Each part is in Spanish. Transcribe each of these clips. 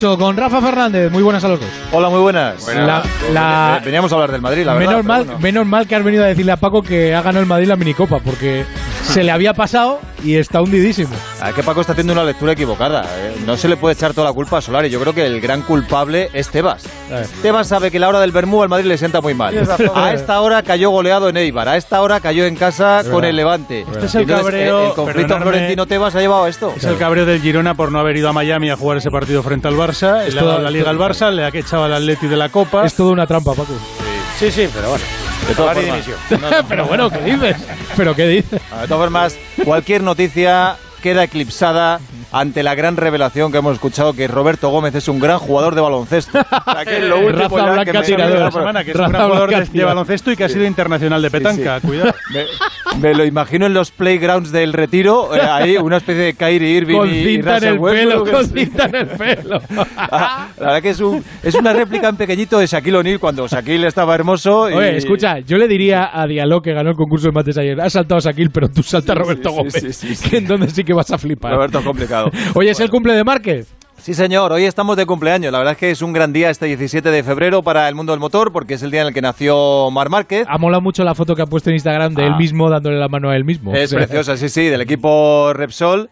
Con Rafa Fernández, muy buenas a los dos. Hola, muy buenas. Veníamos a hablar del Madrid, la verdad. Menos mal que has venido a decirle a Paco que ha ganado el Madrid la minicopa, porque se le había pasado y está hundidísimo. Es que Paco está haciendo una lectura equivocada. No se le puede echar toda la culpa a Solari. Yo creo que el gran culpable es Tebas. Tebas sabe que la hora del vermú al Madrid le sienta muy mal. A esta hora cayó goleado en Eibar, a esta hora cayó en casa con el Levante. Este es el cabreo. El conflicto Florentino-Tebas ha llevado a esto. Es el cabreo del Girona por no haber ido a Miami a jugar ese partido frente al Barça. Le ha dado la Liga al Barça, le ha echado al Atleti de la Copa. Es toda una trampa, Paco. Sí, pero bueno. De todas formas. Pero bueno, ¿qué dices? ¿Pero qué dices? De todas formas, cualquier noticia queda eclipsada ante la gran revelación que hemos escuchado, que Roberto Gómez es un gran jugador de baloncesto. Que es lo último que es un gran jugador de baloncesto y que ha sido internacional de petanca. Sí. Cuidado. Me lo imagino en los playgrounds del Retiro, ahí una especie de Kyrie Irving con cinta en el pelo, con cinta en el pelo. La verdad que es una réplica en pequeñito de Shaquille O'Neal cuando Shaquille estaba hermoso. Oye, escucha, yo le diría a Diallo, que ganó el concurso de mates ayer, has saltado a Shaquille, pero tú saltas a Roberto Gómez, que entonces sí que vas a flipar. Roberto es complicado. Oye, ¿es el cumple de Márquez? Sí, señor, hoy estamos de cumpleaños. La verdad es que es un gran día este 17 de febrero para el mundo del motor, porque es el día en el que nació Marc Márquez. Ha molado mucho la foto que ha puesto en Instagram de él mismo dándole la mano a él mismo. Es preciosa, sí, del equipo Repsol.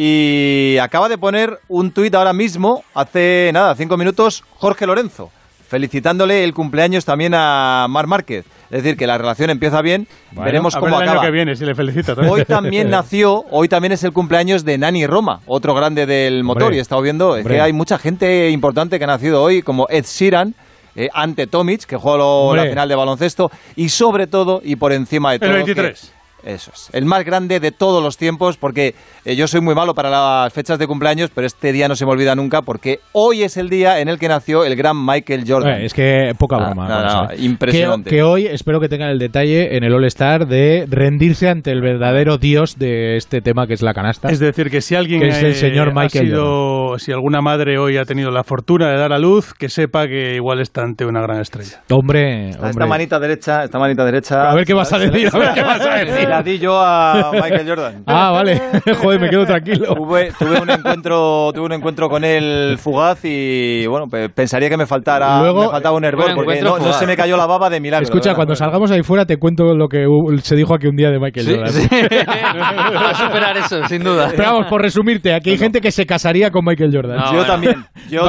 Y acaba de poner un tuit ahora mismo, hace 5 minutos, Jorge Lorenzo, felicitándole el cumpleaños también a Marc Márquez. Es decir, que la relación empieza bien, bueno, veremos cómo acaba. El año que viene, si le felicita. Hoy también es el cumpleaños de Nani Roma, otro grande del motor, y he estado viendo que hay mucha gente importante que ha nacido hoy, como Ed Sheeran, ante Tomic, que jugó la final de baloncesto, y sobre todo, y por encima de todo... El 23. Eso es, el más grande de todos los tiempos, porque yo soy muy malo para las fechas de cumpleaños, pero este día no se me olvida nunca, porque hoy es el día en el que nació el gran Michael Jordan. Es que poca broma. Impresionante. Que hoy espero que tengan el detalle en el All-Star de rendirse ante el verdadero dios de este tema, que es la canasta. Es decir, que si alguien es el señor Michael Jordan. Si alguna madre hoy ha tenido la fortuna de dar a luz, que sepa que igual está ante una gran estrella. Hombre. Esta manita derecha. A ver qué vas a decir. La di yo a Michael Jordan. Vale. Joder, me quedo tranquilo. Tuve un encuentro con él fugaz y bueno, pensaría que me faltaba un hervor porque no se me cayó la baba de milagro. Escucha, cuando salgamos ahí fuera te cuento lo que se dijo aquí un día de Michael Jordan. Sí. Para superar eso, sin duda. Pero vamos, por resumirte, aquí hay gente que se casaría con Michael Jordan. Yo también.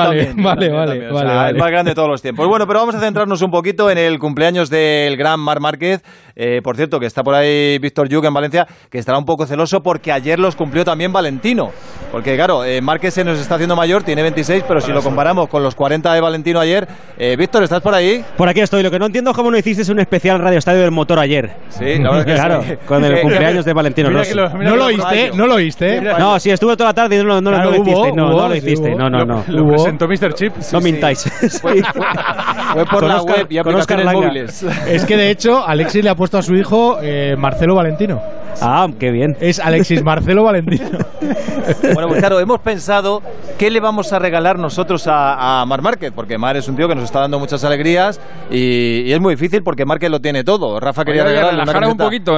Vale. El más grande de todos los tiempos. Bueno, pero vamos a centrarnos un poquito en el cumpleaños del gran Marc Márquez. Por cierto, que está por ahí Víctor Lluc en Valencia, que estará un poco celoso porque ayer los cumplió también Valentino. Porque claro, Márquez se nos está haciendo mayor, tiene 26, pero si lo comparamos con los 40 de Valentino ayer, Víctor, ¿estás por ahí? Por aquí estoy. Lo que no entiendo es cómo no hiciste un especial Radio Estadio del Motor ayer. Sí, la verdad que claro, sí. Con el cumpleaños de Valentino Rossi. ¿No lo oíste? No, sí, estuve toda la tarde y no lo hiciste. No lo hiciste. No. Lo presentó Mr. Chip. No mintáis. Fue por la web y aplicaciones móviles. Es que de hecho Alexis le ha puesto a su hijo Marcelo Valentino. Qué bien. Es Alexis Marcelo Valentino. Bueno, pues claro, hemos pensado qué le vamos a regalar nosotros a Marc Márquez, porque Marc es un tío que nos está dando muchas alegrías y es muy difícil porque Márquez lo tiene todo. Rafa quería regalarle una camiseta. Un poquito,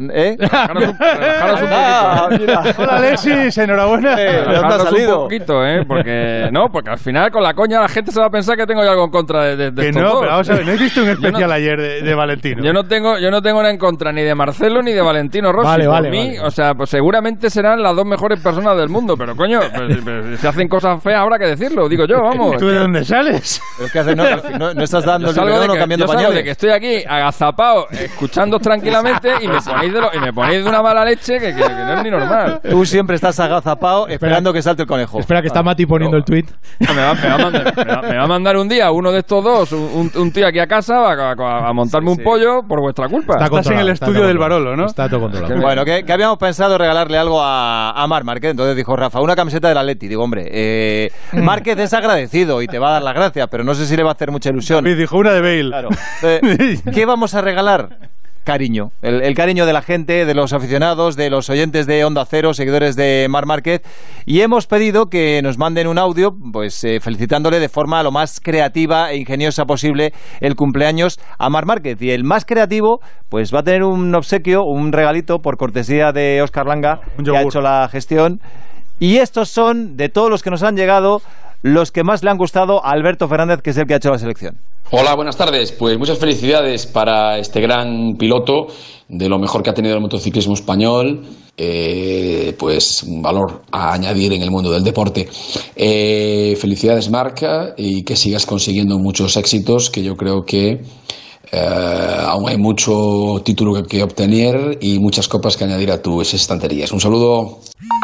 Relajaros un poquito. Hola, Alexis, enhorabuena. ¿Dónde ha salido? Un poquito, porque al final con la coña la gente se va a pensar que tengo yo algo en contra de que estos no, dos. Pero vamos a ver, ¿no hiciste un especial ayer de Valentino? Yo no tengo nada en contra ni de Marcelo ni de Valentino Rossi. Vale. O sea, pues seguramente serán las dos mejores personas del mundo, pero coño, pues, si hacen cosas feas habrá que decirlo, digo yo, vamos. ¿Tú de dónde sales? Pero es que haces, no estás dando el biberón o cambiando pañales. Yo salgo de que estoy aquí agazapado, escuchándoos tranquilamente y me ponéis de una mala leche que no es ni normal. Tú siempre estás agazapado esperando que salte el conejo. Espera, que está Mati poniendo el tuit. Me va a mandar un día uno de estos dos, un tío aquí a casa a montarme un pollo por vuestra culpa. Estás en el estudio del Barolo, ¿no? Está todo controlado. Bueno, que habíamos pensado regalarle algo a Marc Márquez. Entonces dijo Rafa, una camiseta del Atleti. Digo, hombre, Márquez es agradecido y te va a dar las gracias, pero no sé si le va a hacer mucha ilusión. Y dijo una de Bale. Claro. ¿Qué vamos a regalar? Cariño, el cariño de la gente, de los aficionados, de los oyentes de Onda Cero, seguidores de Marc Márquez, y hemos pedido que nos manden un audio pues felicitándole de forma lo más creativa e ingeniosa posible el cumpleaños a Marc Márquez, y el más creativo pues va a tener un obsequio, un regalito por cortesía de Óscar Langa, que ha hecho la gestión, y estos son, de todos los que nos han llegado, los que más le han gustado a Alberto Fernández, que es el que ha hecho la selección. Hola, buenas tardes. Pues muchas felicidades para este gran piloto, de lo mejor que ha tenido el motociclismo español, pues un valor a añadir en el mundo del deporte. Felicidades, Marc, y que sigas consiguiendo muchos éxitos, que yo creo que aún hay mucho título que obtener y muchas copas que añadir a tus estanterías. Un saludo.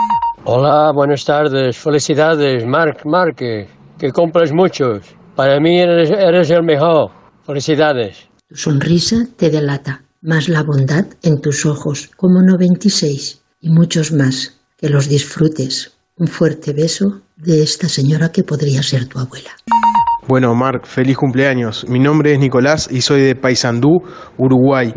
Hola, buenas tardes. Felicidades, Marc Márquez, que compres muchos. Para mí eres el mejor. Felicidades. Tu sonrisa te delata, más la bondad en tus ojos, como 96, y muchos más. Que los disfrutes. Un fuerte beso de esta señora que podría ser tu abuela. Bueno, Marc, feliz cumpleaños. Mi nombre es Nicolás y soy de Paysandú, Uruguay.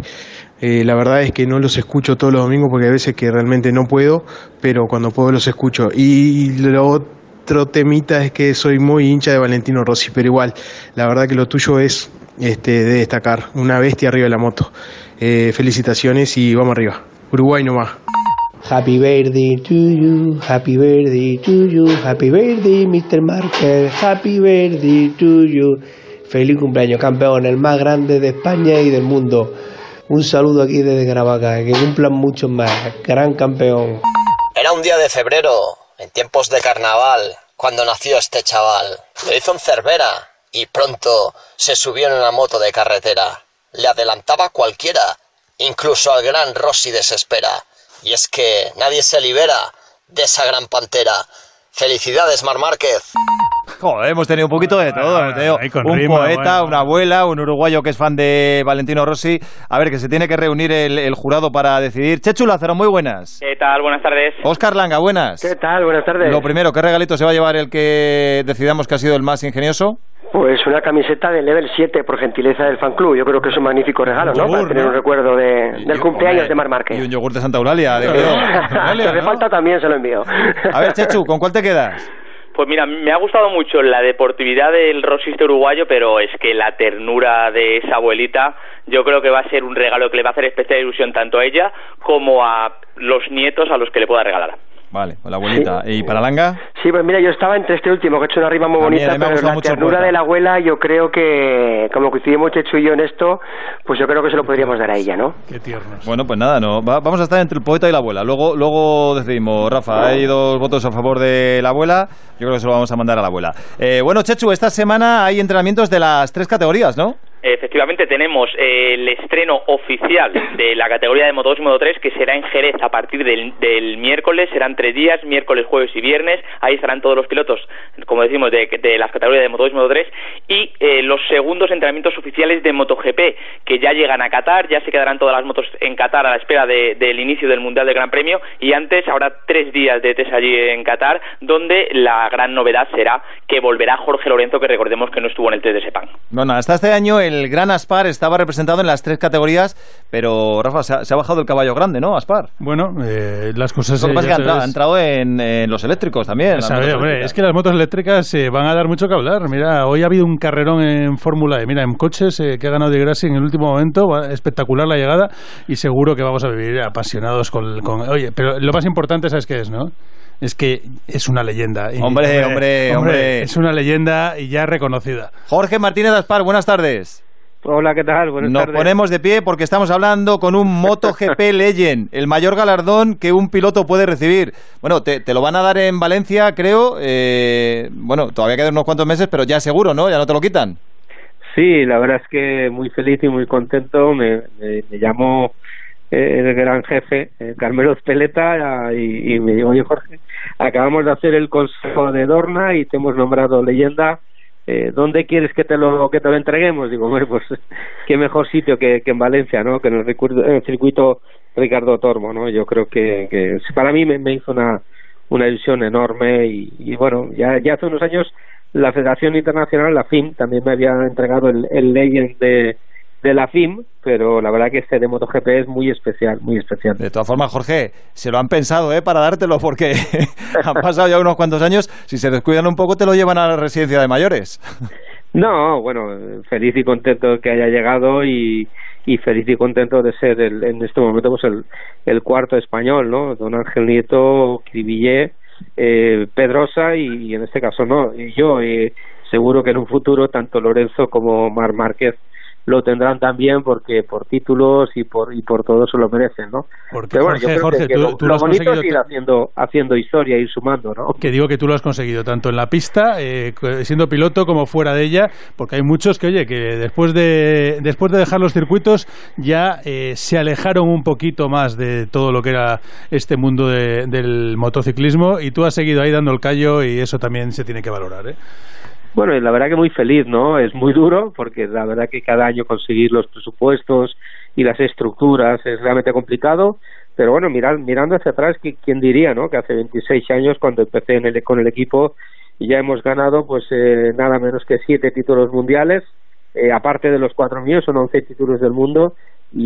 La verdad es que no los escucho todos los domingos porque hay veces que realmente no puedo, pero cuando puedo los escucho. Y lo otro temita es que soy muy hincha de Valentino Rossi, pero igual, la verdad que lo tuyo es de destacar, una bestia arriba de la moto. Felicitaciones y vamos arriba. Uruguay nomás. Happy birthday to you, happy birthday to you, happy birthday Mr. Márquez, happy birthday to you. Feliz cumpleaños, campeón, el más grande de España y del mundo. Un saludo aquí desde Caravaca, que cumplan muchos más, gran campeón. Era un día de febrero, en tiempos de carnaval, cuando nació este chaval. Lo hizo en Cervera y pronto se subió en una moto de carretera. Le adelantaba cualquiera, incluso al gran Rossi desespera. Y es que nadie se libera de esa gran pantera. ¡Felicidades, Marc Márquez! Joder, hemos tenido un poquito de todo. Un rima, poeta, una abuela, un uruguayo que es fan de Valentino Rossi. A ver, que se tiene que reunir el jurado para decidir. Chechu Lázaro, muy buenas. ¿Qué tal? Buenas tardes. Óscar Langa, buenas. ¿Qué tal? Buenas tardes. Lo primero, ¿qué regalito se va a llevar el que decidamos que ha sido el más ingenioso? Pues una camiseta de Level 7 por gentileza del fan club. Yo creo que es un magnífico regalo, ¿no? Para tener un recuerdo del cumpleaños de Marc Márquez. Y un yogur de Santa Eulalia. Si hace falta también se lo envío. A ver, Chechu, ¿con cuál te quedas? Pues mira, me ha gustado mucho la deportividad del rosista uruguayo, pero es que la ternura de esa abuelita, yo creo que va a ser un regalo que le va a hacer especial ilusión tanto a ella como a los nietos a los que le pueda regalar. Vale, la abuelita. ¿Sí? ¿Y para Langa? Sí, pues mira, yo estaba entre este último, que he hecho una rima muy bonita, pero la ternura de la abuela, yo creo que, como coincidimos Chechu y yo en esto, pues yo creo que se lo podríamos dar a ella, ¿no? Qué tiernos. Bueno, pues nada, vamos a estar entre el poeta y la abuela. Luego decidimos, Rafa, hay 2 votos a favor de la abuela, yo creo que se lo vamos a mandar a la abuela. Bueno, Chechu, esta semana hay entrenamientos de las 3 categorías, ¿no? Efectivamente tenemos el estreno oficial de la categoría de Moto 2 y Moto 3, que será en Jerez a partir del miércoles. Serán 3 días, miércoles, jueves y viernes. Ahí estarán todos los pilotos, como decimos, de las categorías de Moto 2 y Moto 3. Y los segundos entrenamientos oficiales de MotoGP, que ya llegan a Qatar. Ya se quedarán todas las motos en Qatar a la espera del inicio del Mundial del Gran Premio. Y antes habrá 3 días de test allí en Qatar, donde la gran novedad será que volverá Jorge Lorenzo, que recordemos que no estuvo en el test de Sepang. Bueno, hasta este año el Gran Aspar estaba representado en las 3 categorías, pero Rafa, se ha bajado el caballo grande, ¿no, Aspar? Bueno, las cosas... Lo que pasa es que ha entrado en los eléctricos también. Hombre, es que las motos eléctricas van a dar mucho que hablar. Mira, hoy ha habido un carrerón en Fórmula E. Mira, en coches que ha ganado Di Grassi en el último momento. Espectacular la llegada y seguro que vamos a vivir apasionados con... Oye, pero lo más importante, ¿sabes qué es, no? Es que es una leyenda. Hombre. Es una leyenda y ya reconocida. Jorge Martínez Aspar, buenas tardes. Hola, ¿qué tal? Buenas tardes. Nos ponemos de pie porque estamos hablando con un MotoGP Legend, el mayor galardón que un piloto puede recibir. Bueno, te lo van a dar en Valencia, creo. Bueno, todavía quedan unos cuantos meses, pero ya seguro, ¿no? Ya no te lo quitan. Sí, la verdad es que muy feliz y muy contento. Me llamó el gran jefe, Carmelo Espeleta, y me dijo: oye, Jorge, acabamos de hacer el consejo de Dorna y te hemos nombrado leyenda. ¿Dónde quieres que te lo entreguemos? Digo, bueno, pues qué mejor sitio que en Valencia, ¿no? Que en el circuito Ricardo Tormo, ¿no? Yo creo que para mí me hizo una ilusión enorme y bueno, ya hace unos años la Federación Internacional, la FIM, también me había entregado el Legend de la FIM, pero la verdad que este de MotoGP es muy especial, muy especial. De todas formas, Jorge, se lo han pensado, para dártelo, porque han pasado ya unos cuantos años. Si se descuidan un poco, te lo llevan a la residencia de mayores. No, bueno, feliz y contento que haya llegado y feliz y contento de ser en este momento pues el cuarto español, ¿no? Don Ángel Nieto, Cribillé Pedrosa y en este caso no. Y yo seguro que en un futuro tanto Lorenzo como Marc Márquez lo tendrán también, porque por títulos y por todo se lo merecen, ¿no? Porque, pero bueno, Jorge, tú lo bonito es ir haciendo historia, ir sumando, ¿no? Que digo que tú lo has conseguido tanto en la pista, siendo piloto, como fuera de ella, porque hay muchos que, oye, que después de dejar los circuitos ya se alejaron un poquito más de todo lo que era este mundo del motociclismo, y tú has seguido ahí dando el callo, y eso también se tiene que valorar, ¿eh? Bueno, y la verdad que muy feliz, ¿no? Es muy duro, porque la verdad que cada año conseguir los presupuestos y las estructuras es realmente complicado, pero bueno, mirando hacia atrás, ¿quién diría, no? Que hace 26 años, cuando empecé con el equipo, y ya hemos ganado pues nada menos que 7 títulos mundiales, aparte de los 4 míos, son 11 títulos del mundo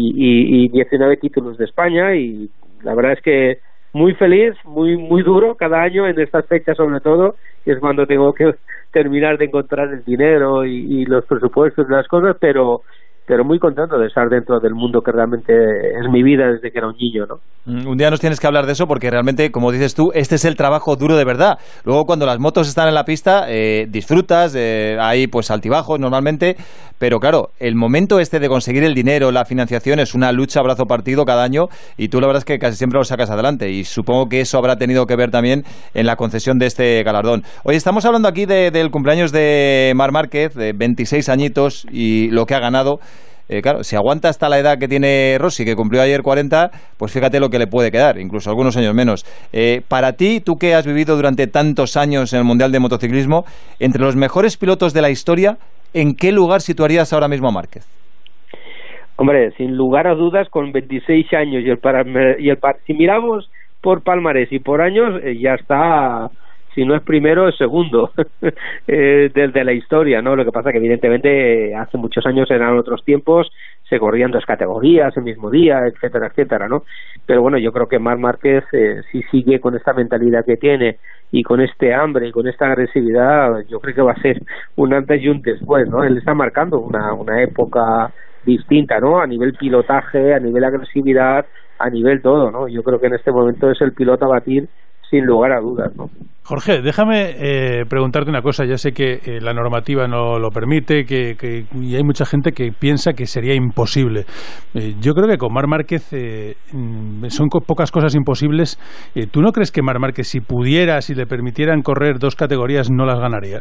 y 19 títulos de España, y la verdad es que muy feliz, muy duro cada año en estas fechas, sobre todo, que es cuando tengo que terminar de encontrar el dinero y los presupuestos y las cosas, pero muy contento de estar dentro del mundo que realmente es mi vida desde que era un niño, ¿no? Un día nos tienes que hablar de eso, porque realmente, como dices tú, este es el trabajo duro de verdad. Luego, cuando las motos están en la pista, disfrutas, hay pues altibajos normalmente, pero claro, el momento este de conseguir el dinero, la financiación, es una lucha a brazo partido cada año, y tú la verdad es que casi siempre lo sacas adelante, y supongo que eso habrá tenido que ver también en la concesión de este galardón. Oye, estamos hablando aquí del cumpleaños de Marc Márquez, de 26 añitos, y lo que ha ganado. Claro, si aguanta hasta la edad que tiene Rossi, que cumplió ayer 40, pues fíjate lo que le puede quedar, incluso algunos años menos. Para ti, tú que has vivido durante tantos años en el Mundial de Motociclismo, entre los mejores pilotos de la historia, ¿en qué lugar situarías ahora mismo a Márquez? Hombre, sin lugar a dudas, con 26 años si miramos por palmarés y por años, ya está. Si no es primero, es segundo desde la historia, ¿no? Lo que pasa que evidentemente hace muchos años eran otros tiempos, se corrían 2 categorías el mismo día, etcétera, etcétera, ¿no? Pero bueno, yo creo que Marc Márquez, si sigue con esta mentalidad que tiene y con este hambre y con esta agresividad, yo creo que va a ser un antes y un después, ¿no? Él está marcando una época distinta, ¿no? A nivel pilotaje, a nivel agresividad, a nivel todo, ¿no? Yo creo que en este momento es el piloto a batir sin lugar a dudas, ¿no? Jorge, déjame preguntarte una cosa. Ya sé que la normativa no lo permite, y hay mucha gente que piensa que sería imposible. Yo creo que con Marc Márquez son pocas cosas imposibles. ¿Tú no crees que Marc Márquez, si pudiera, si le permitieran correr 2 categorías, no las ganaría?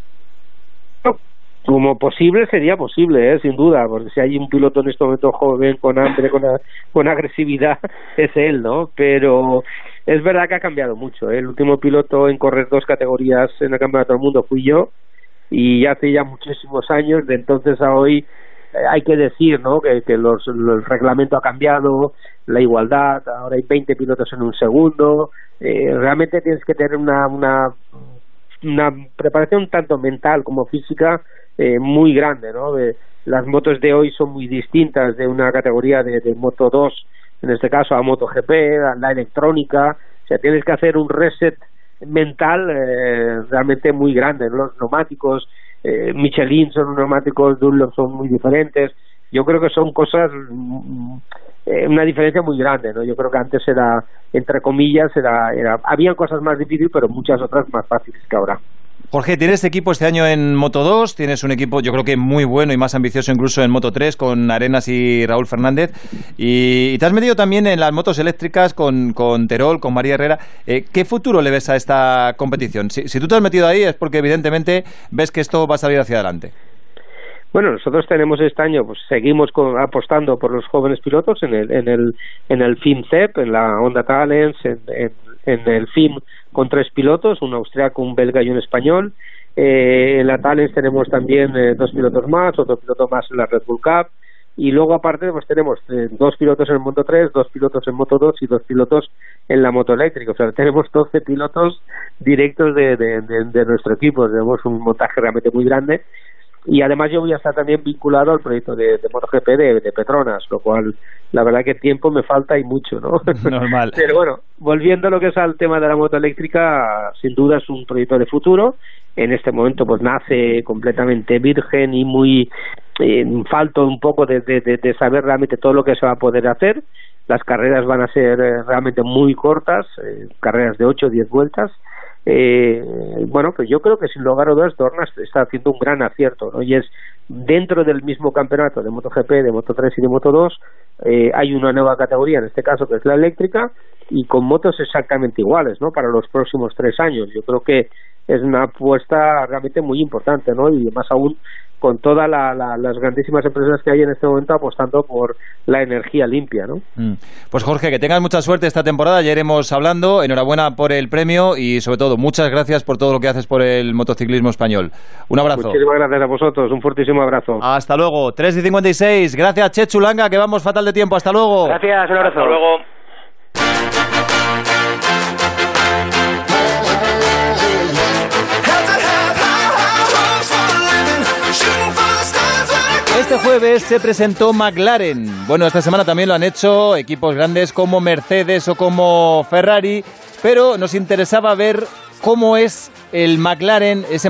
Como posible sería posible, sin duda, porque si hay un piloto en este momento joven, con hambre, con agresividad, es él, ¿no? Pero es verdad que ha cambiado mucho, ¿eh? El último piloto en correr 2 categorías en el Campeonato del Mundo fui yo, y hace ya muchísimos años. De entonces a hoy hay que decir, ¿no? que el reglamento ha cambiado, la igualdad, ahora hay 20 pilotos en un segundo. Realmente tienes que tener una preparación tanto mental como física muy grande, ¿no? Las motos de hoy son muy distintas de una categoría de Moto 2, en este caso, a MotoGP, a la electrónica. O sea, tienes que hacer un reset mental realmente muy grande, ¿no? Los neumáticos Michelin son neumáticos, Dunlop son muy diferentes. Yo creo que son cosas, una diferencia muy grande, ¿no? Yo creo que antes era, entre comillas, habían cosas más difíciles, pero muchas otras más fáciles que ahora. Jorge, tienes equipo este año en Moto 2, tienes un equipo yo creo que muy bueno y más ambicioso incluso en Moto 3 con Arenas y Raúl Fernández, y te has metido también en las motos eléctricas con Terol, con María Herrera. ¿Qué futuro le ves a esta competición? Si tú te has metido ahí es porque evidentemente ves que esto va a salir hacia adelante. Bueno, nosotros tenemos este año, pues seguimos apostando por los jóvenes pilotos en el FIM CEP, en la Honda Talents, en el FIM con 3 pilotos, un austriaco, un belga y un español. En la Talents tenemos también 2 pilotos más, otro piloto más en la Red Bull Cup, y luego aparte pues tenemos 2 pilotos en Moto 3, 2 pilotos en Moto 2 y 2 pilotos en la moto eléctrica. O sea, tenemos 12 pilotos directos de nuestro equipo. Tenemos un montaje realmente muy grande. Y además yo voy a estar también vinculado al proyecto de MotoGP de Petronas, lo cual la verdad que tiempo me falta y mucho, ¿no? Normal. Pero bueno, volviendo a lo que es al tema de la moto eléctrica, sin duda es un proyecto de futuro. En este momento pues nace completamente virgen y muy falto un poco de saber realmente todo lo que se va a poder hacer. las carreras van a ser realmente muy cortas, carreras de 8 o 10 vueltas. Bueno, pues yo creo que sin lugar a dudas Dorna está haciendo un gran acierto, ¿no? Y es dentro del mismo campeonato de MotoGP, de Moto3 y de Moto2, hay una nueva categoría, en este caso que es la eléctrica, y con motos exactamente iguales, ¿no? Para los próximos 3 años. Yo creo que es una apuesta realmente muy importante, ¿no? Y más aún con todas las grandísimas empresas que hay en este momento apostando por la energía limpia, ¿no? Pues Jorge, que tengas mucha suerte esta temporada, ya iremos hablando. Enhorabuena por el premio y sobre todo muchas gracias por todo lo que haces por el motociclismo español. Un abrazo. Muchísimas gracias a vosotros, un fortísimo abrazo. Hasta luego, 3:56. Gracias, Chechu Langa, que vamos fatal de tiempo. Hasta luego. Gracias, un abrazo. Hasta luego. Este jueves se presentó McLaren. Bueno, esta semana también lo han hecho equipos grandes como Mercedes o como Ferrari, pero nos interesaba ver cómo es el McLaren, ese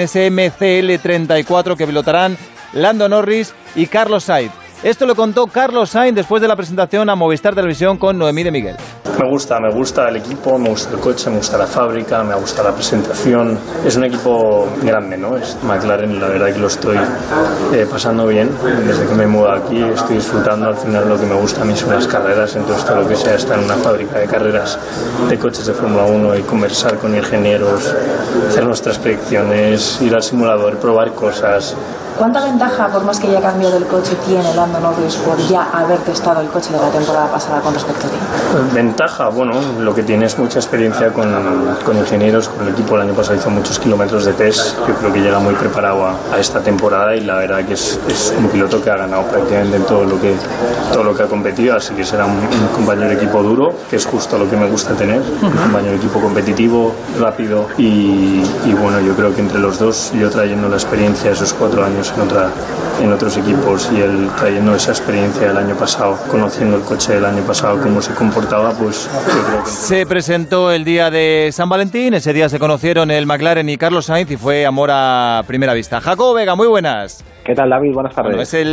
MCL34 que pilotarán Lando Norris y Carlos Sainz. Esto lo contó Carlos Sainz después de la presentación a Movistar Televisión con Noemí de Miguel. Me gusta el equipo, me gusta el coche, me gusta la fábrica, me gusta la presentación. Es un equipo grande, ¿no? Es McLaren, la verdad que lo estoy pasando bien. Desde que me he mudado aquí estoy disfrutando. Al final lo que me gusta a mí son las carreras, entonces todo lo que sea estar en una fábrica de carreras de coches de Fórmula 1 y conversar con ingenieros, hacer nuestras predicciones, ir al simulador, probar cosas. ¿Cuánta ventaja, por más que haya cambiado el coche, tiene Lando Norris por ya haber testado el coche de la temporada pasada con respecto a ti? Ventaja, bueno, lo que tiene es mucha experiencia con ingenieros, con el equipo. El año pasado hizo muchos kilómetros de test. Yo creo que llega muy preparado a esta temporada y la verdad que es un piloto que ha ganado prácticamente en todo lo que ha competido, así que será un compañero de equipo duro, que es justo lo que me gusta tener, un compañero de equipo competitivo, rápido y bueno, yo creo que entre los dos, yo trayendo la experiencia de esos 4 años en otros equipos y él trayendo esa experiencia del año pasado, conociendo el coche del año pasado, cómo se comportaba, pues yo creo que... Se presentó el día de San Valentín, ese día se conocieron el McLaren y Carlos Sainz y fue amor a primera vista. Jacobo Vega, muy buenas. ¿Qué tal, David? Buenas tardes. Bueno, es el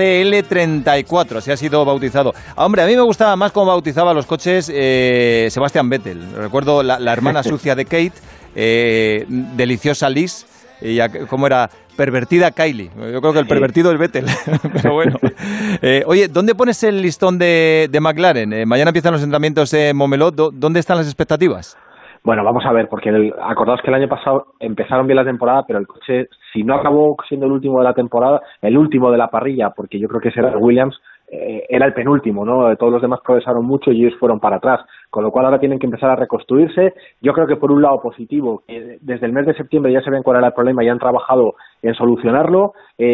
MCL34, así ha sido bautizado. Hombre, a mí me gustaba más cómo bautizaba los coches Sebastian Vettel. Recuerdo la hermana sucia de Kate, deliciosa Liz, y cómo era... pervertida Kylie. Yo creo que el pervertido es Vettel. Pero bueno. Oye, ¿dónde pones el listón de McLaren? Mañana empiezan los entrenamientos en Montmeló. ¿Dónde están las expectativas? Bueno, vamos a ver, porque acordaos que el año pasado empezaron bien la temporada, pero el coche, si no acabó siendo el último de la temporada, el último de la parrilla, porque yo creo que ese era Williams, era el penúltimo, ¿no? Todos los demás progresaron mucho y ellos fueron para atrás, con lo cual ahora tienen que empezar a reconstruirse. Yo creo que por un lado positivo, desde el mes de septiembre ya se ven cuál era el problema y han trabajado en solucionarlo.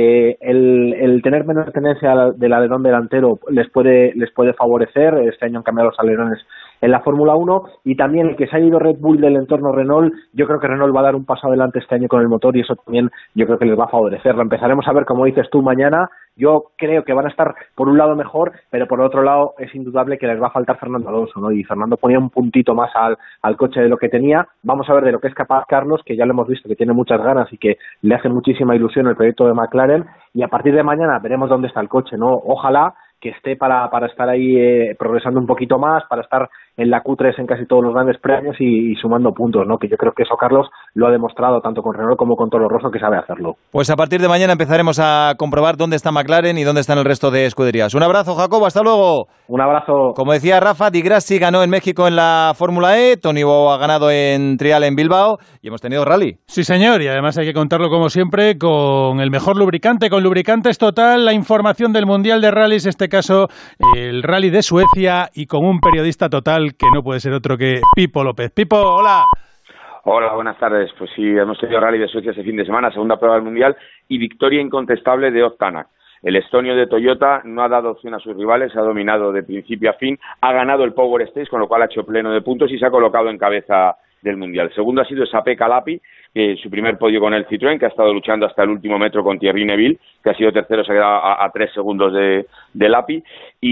El tener menos dependencia del alerón delantero les puede favorecer. Este año han cambiado los alerones en la Fórmula 1 y también el que se ha ido Red Bull del entorno Renault, yo creo que Renault va a dar un paso adelante este año con el motor y eso también yo creo que les va a favorecer. Lo empezaremos a ver, como dices tú, mañana. Yo creo que van a estar por un lado mejor, pero por otro lado es indudable que les va a faltar Fernando Alonso, ¿no? Y Fernando ponía un puntito más al coche de lo que tenía. Vamos a ver de lo que es capaz Carlos, que ya lo hemos visto que tiene muchas ganas y que le hace muchísima ilusión el proyecto de McLaren, y a partir de mañana veremos dónde está el coche, ¿no? Ojalá que esté para estar ahí progresando un poquito más, para estar en la Q3 en casi todos los grandes premios y sumando puntos, ¿no? Que yo creo que eso Carlos lo ha demostrado tanto con Renault como con Toro Rosso, que sabe hacerlo. Pues a partir de mañana empezaremos a comprobar dónde está McLaren y dónde están el resto de escuderías. Un abrazo, Jacobo, hasta luego. Un abrazo. Como decía Rafa, Di Grassi ganó en México en la Fórmula E, Tony Bow ha ganado en Trial en Bilbao y hemos tenido rally. Sí, señor, y además hay que contarlo como siempre con el mejor lubricante, con Lubricantes Total, la información del Mundial de Rallys, este caso el Rally de Suecia, y con un periodista total que no puede ser otro que Pipo López. Pipo, hola. Hola, buenas tardes. Pues sí, hemos tenido Rally de Suecia este fin de semana, segunda prueba del Mundial y victoria incontestable de Ott Tanak. El estonio de Toyota no ha dado opción a sus rivales, ha dominado de principio a fin, ha ganado el Power Stage, con lo cual ha hecho pleno de puntos y se ha colocado en cabeza del Mundial. Segundo ha sido Sapé Calapi, su primer podio con el Citroën, que ha estado luchando hasta el último metro con Thierry Neuville, que ha sido tercero, se ha quedado a 3 segundos de Lapi.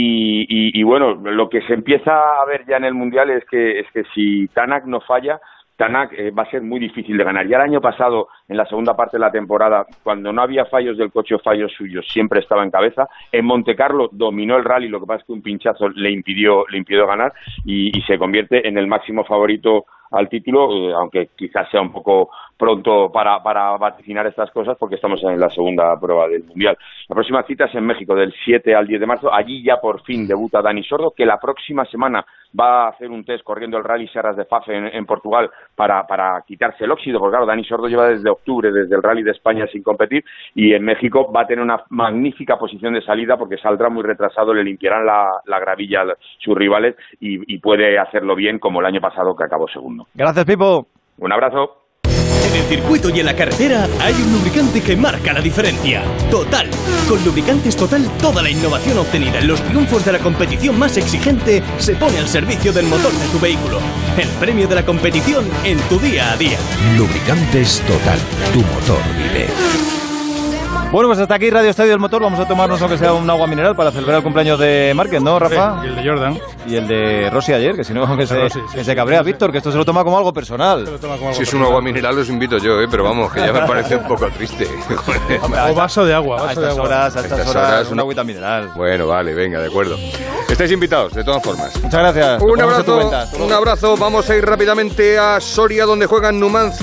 Y bueno, lo que se empieza a ver ya en el Mundial es que si Tanak no falla, Tanak va a ser muy difícil de ganar. Ya el año pasado, en la segunda parte de la temporada, cuando no había fallos del coche o fallos suyos, siempre estaba en cabeza. En Montecarlo dominó el rally, lo que pasa es que un pinchazo le impidió ganar y se convierte en el máximo favorito al título, aunque quizás sea un poco pronto para vaticinar estas cosas porque estamos en la segunda prueba del Mundial. La próxima cita es en México, del 7 al 10 de marzo. Allí ya por fin debuta Dani Sordo, que la próxima semana va a hacer un test corriendo el Rally Serras de Fafe en Portugal para quitarse el óxido, porque claro, Dani Sordo lleva desde octubre, desde el Rally de España sin competir, y en México va a tener una magnífica posición de salida porque saldrá muy retrasado, le limpiarán la gravilla a sus rivales y puede hacerlo bien como el año pasado que acabó segundo. Gracias, Pipo. Un abrazo. En el circuito y en la carretera hay un lubricante que marca la diferencia. Total. Con Lubricantes Total, toda la innovación obtenida en los triunfos de la competición más exigente se pone al servicio del motor de tu vehículo. El premio de la competición en tu día a día. Lubricantes Total. Tu motor vive. Bueno, pues hasta aquí Radio Estadio del Motor. Vamos a tomarnos aunque sea un agua mineral para celebrar el cumpleaños de Márquez, ¿no, Rafa? Sí, y el de Jordan. Y el de Rossi ayer, que si no, que se cabrea Víctor, que esto se lo toma como algo personal. Si es un agua mineral, os invito yo, pero vamos, que ya me parece un poco triste. O vaso de agua. A estas horas, una agüita mineral. Bueno, vale, venga, de acuerdo. Estáis invitados, de todas formas. Muchas gracias. Un abrazo. Vamos a ir rápidamente a Soria, donde juegan Numancia